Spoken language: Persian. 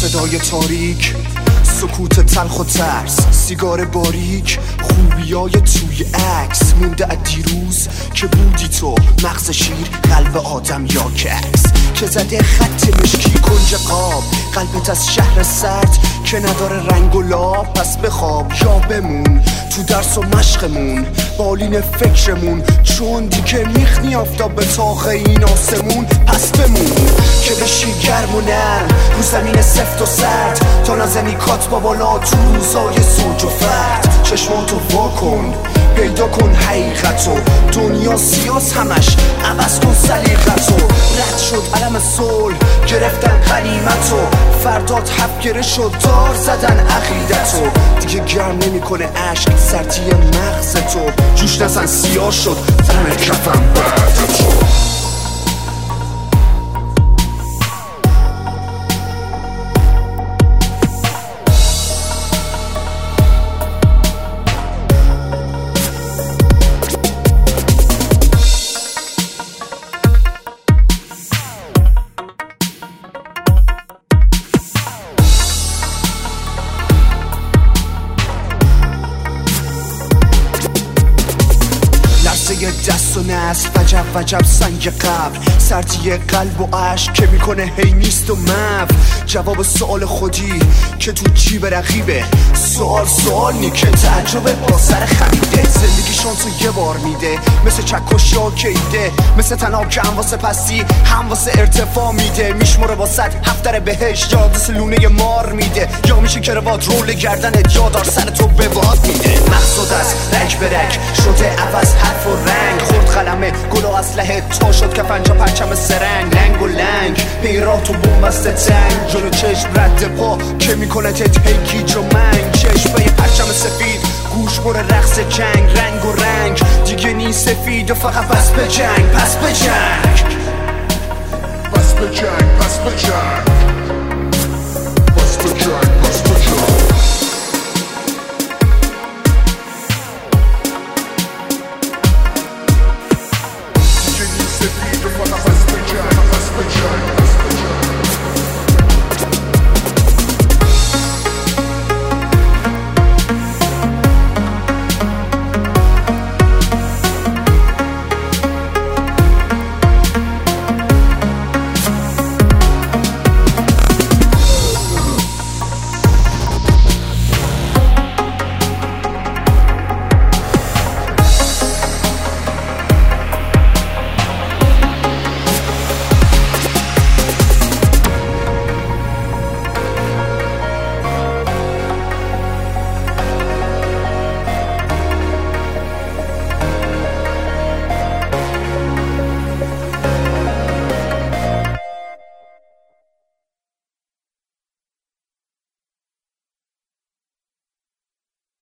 صدای تاریک، سکوت تلخ و ترس، سیگار باریک، خوبیای توی عکس مونده از دیروز که بودی تو، مغز شیر، قلب آدم یا ککس که زده خط مشکی کنج قاب، قلبت از شهر سرد که نداره رنگ و لاب. پس بخواب یا بمون تو درس و مشقمون، بالین فکرمون، چون دیگه میخنی آفتاب به طاق این آسمون. پس بمون که بشی گرم و نرم رو زمین سفت و سرد، تا نزنی کات با بالا تو روزای زوج و فرد. چشماتو وا کن، پیدا کن حقیقتو، دنیا سیاس همش عوض کن سلیقتو. رد شد علم صلح، گرفتن غنیمتو، فردات حف گره شد، دار زدن عقیدتو. دیگه گرم نمیکنه عشق سردی مغزتو، جوش نزن سیاه شد تن کفم بعد تو. یه دست و نصف، وجب وجب سنگ قبر، سردی قلب و عشق که میکنه هی نیست و مف. جواب سوال خودی که تو جیب رقیبه، سوال نی که تعجب با سر خمیده. زندگی شانسو یه بار میده، مثل چکش یا کیده، مثل تناب که هم واسه پستی هم واسه ارتفاع میده. میشمره با 100 هفتر بهش، یاد سلونه مار میده، یا میشه که روات رول گردنت یادار سر تو به باد میده. مقصود از رنگ به رنگ شده عوض حرف و رنگ، خورد قلمه گل و اسلحه تا شد کفنجا پرچم سرنگ. لنگ و لنگ پیرات تو بوم بسته تنگ، جلو چشم رد پا که میکنه تیکیج و منگ. چشمه پرچم سفید گوش بر رقص جنگ، رنگ و رنگ دیگه نیست سفید و فقط پس به جنگ، پس به جنگ، پس به جنگ، پس به جنگ.